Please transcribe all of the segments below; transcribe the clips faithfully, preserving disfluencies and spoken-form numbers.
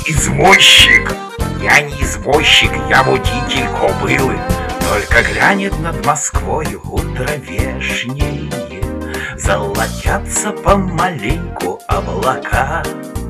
извозчик. Я не извозчик, я водитель кобылы. Только глянет над Москвою утро вешнее, золотятся помаленьку облака.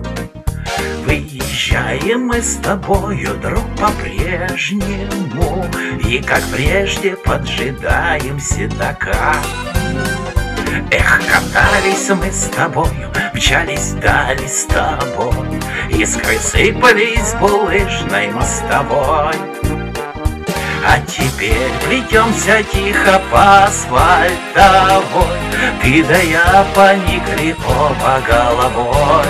Выезжаем мы с тобою, друг, по-прежнему, и, как прежде, поджидаем седока. Эх, катались мы с тобою, мчались вдали с тобой, искры сыпались с булыжной мостовой. А теперь плетемся тихо по асфальтовой, ты да я поникли оба головой.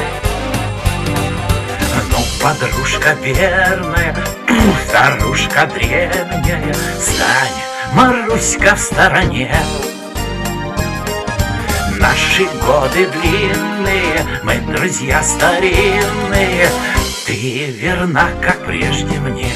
Ну, подружка верная, старушка древняя, стань, Маруська, в стороне. Наши годы длинные, мы друзья старинные, ты верна, как прежде мне.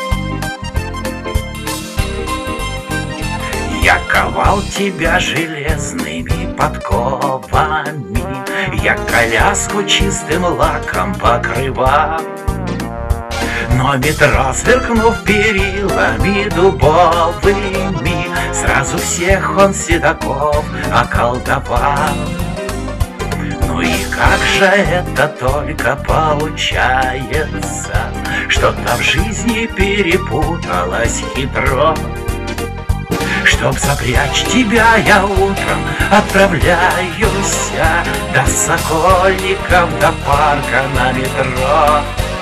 Я ковал тебя железными подковами, я коляску чистым лаком покрывал. Но метро, сверкнув перилами дубовыми, сразу всех он седаков околдовал. Ну и как же это только получается, что-то в жизни перепуталось хитро. Чтоб запрячь тебя, я утром отправляюсь до Сокольников, до парка на метро.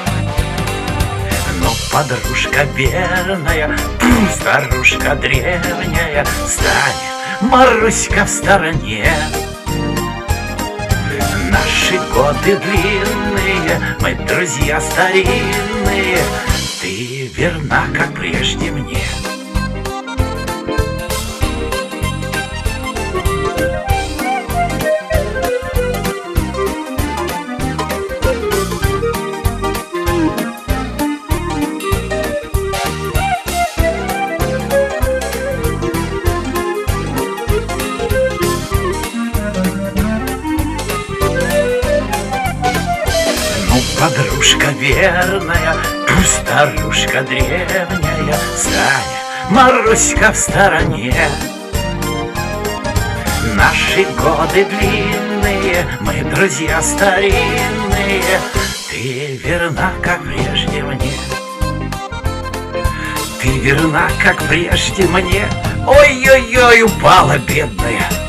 Ну, подружка верная, старушка древняя, стань, Маруська, в стороне. Наши годы длинные, мы друзья старинные, ты верна, как прежде мне. Подружка верная, старушка древняя, стань, Маруська, в стороне. Наши годы длинные, мы друзья старинные, ты верна, как прежде мне. Ты верна, как прежде мне. Ой-ой-ой, упала бедная.